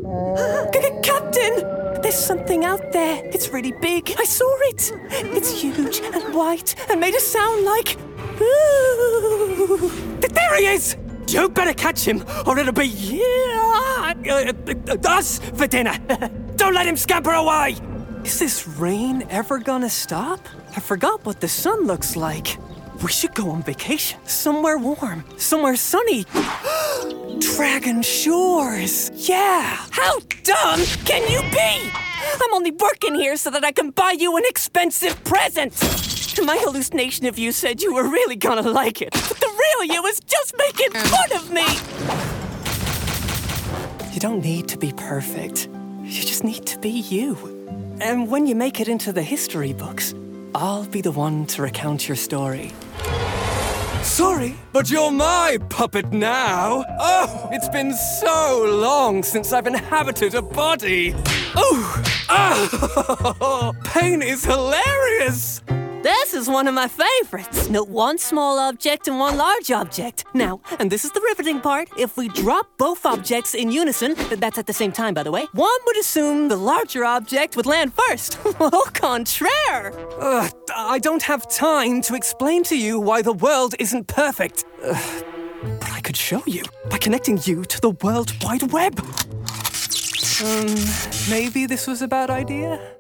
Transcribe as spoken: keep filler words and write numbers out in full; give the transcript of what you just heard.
Captain! There's something out there. It's really big. I saw it. It's huge and white and made a sound like... Ooh. There he is! You better catch him or it'll be yeah, uh, uh, us for dinner. Don't let him scamper away! Is this rain ever gonna stop? I forgot what the sun looks like. We should go on vacation. Somewhere warm. Somewhere sunny. Dragon Shores. Yeah. How dumb can you be? I'm only working here so that I can buy you an expensive present. My hallucination of you said you were really gonna like it. But the real you was just making fun of me. You don't need to be perfect. You just need to be you. And when you make it into the history books, I'll be the one to recount your story. Sorry, but you're my puppet now. Oh, it's been so long since I've inhabited a body. Ooh, ah, pain is hilarious. This is one of my favorites. Note one small object and one large object. Now, and this is the riveting part, if we drop both objects in unison, that's at the same time, by the way, one would assume the larger object would land first. Au contraire. Uh, I don't have time to explain to you why the world isn't perfect. Uh, but I could show you by connecting you to the World Wide Web. Um, maybe this was a bad idea?